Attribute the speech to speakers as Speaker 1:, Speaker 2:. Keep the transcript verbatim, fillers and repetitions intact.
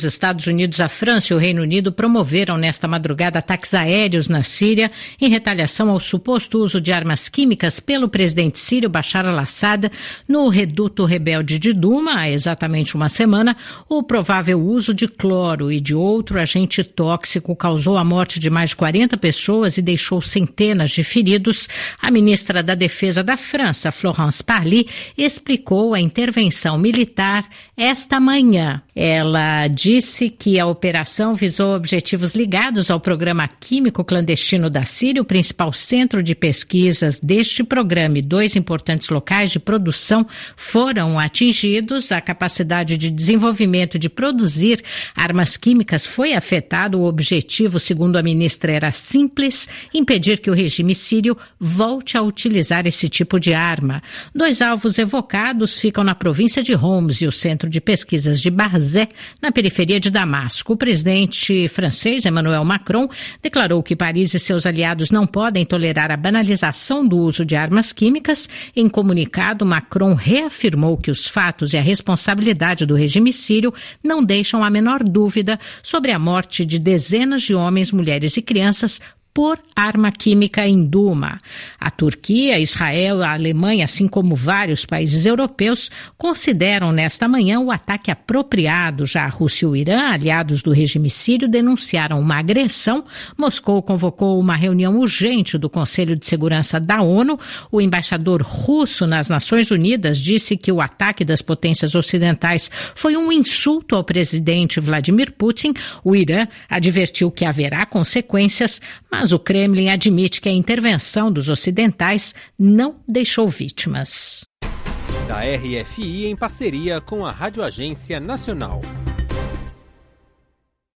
Speaker 1: Os Estados Unidos, a França e o Reino Unido promoveram nesta madrugada ataques aéreos na Síria em retaliação ao suposto uso de armas químicas pelo presidente sírio Bashar al-Assad no reduto rebelde de Douma há exatamente uma semana. O provável uso de cloro e de outro agente tóxico causou a morte de mais de quarenta pessoas e deixou centenas de feridos. A ministra da Defesa da França, Florence Parly, explicou a intervenção militar esta manhã. Ela disse que a operação visou objetivos ligados ao programa químico clandestino da Síria, o principal centro de pesquisas deste programa e dois importantes locais de produção foram atingidos. A capacidade de desenvolvimento de produzir armas químicas foi afetada. O objetivo, segundo a ministra, era simples: impedir que o regime sírio volte a utilizar esse tipo de arma. Dois alvos evocados ficam na província de Homs e o centro de pesquisas de Barzé, na periferia de Damasco. O presidente francês, Emmanuel Macron, declarou que Paris e seus aliados não podem tolerar a banalização do uso de armas químicas. Em comunicado, Macron reafirmou que os fatos e a responsabilidade do regime sírio não deixam a menor dúvida sobre a morte de dezenas de homens, mulheres e crianças por arma química em Douma. A Turquia, Israel, a Alemanha, assim como vários países europeus, consideram nesta manhã o ataque apropriado. Já a Rússia e o Irã, aliados do regime sírio, denunciaram uma agressão. Moscou convocou uma reunião urgente do Conselho de Segurança da ONU. O embaixador russo nas Nações Unidas disse que o ataque das potências ocidentais foi um insulto ao presidente Vladimir Putin. O Irã advertiu que haverá consequências, mas Mas o Kremlin admite que a intervenção dos ocidentais não deixou vítimas.
Speaker 2: Da R F I em parceria com a Rádio Agência Nacional.